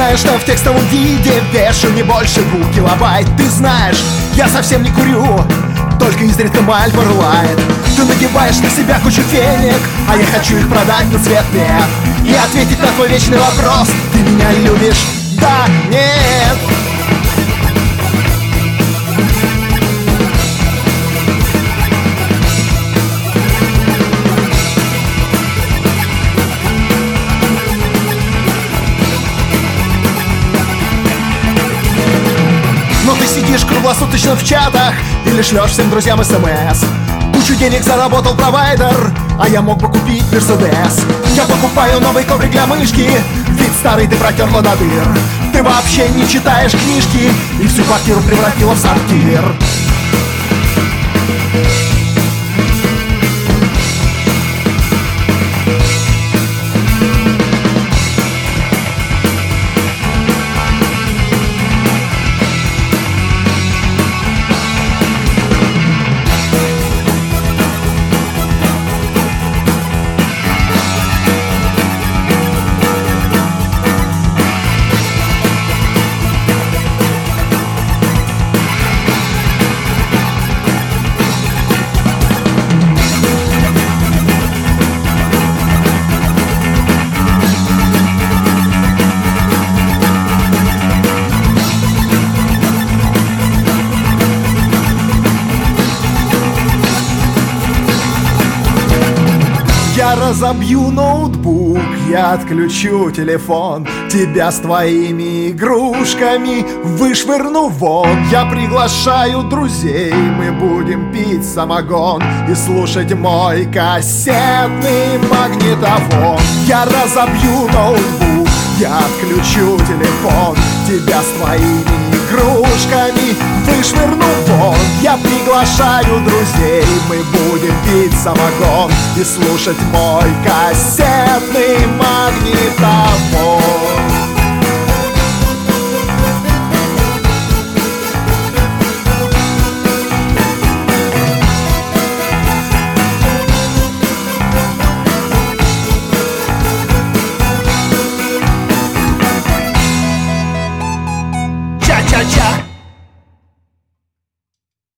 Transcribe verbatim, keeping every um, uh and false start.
знаешь, что в текстовом виде вешу не больше двух килобайт. Ты знаешь, я совсем не курю, только изредка Мальборо Лайт. Ты нагибаешь на себя кучу фенек, а я хочу их продать на цвет мед и ответить на твой вечный вопрос: ты меня любишь? Да, нет. Но ты сидишь круглосуточно в чатах или шлешь всем друзьям смс. Кучу денег заработал провайдер, а я мог бы купить Мерседес. Я покупаю новый коврик для мышки, ведь старый ты протерла до дыр. Ты вообще не читаешь книжки и всю квартиру превратила в сортир. Я разобью ноутбук, я отключу телефон, тебя с твоими игрушками вышвырну вон. Я приглашаю друзей, мы будем пить самогон и слушать мой кассетный магнитофон. Я разобью ноутбук, я отключу телефон, тебя с твоими игрушками вышвырну вон. Я приглашаю друзей, мы будем пить самогон и слушать мой кассетный магнитофон. Cha-cha-cha.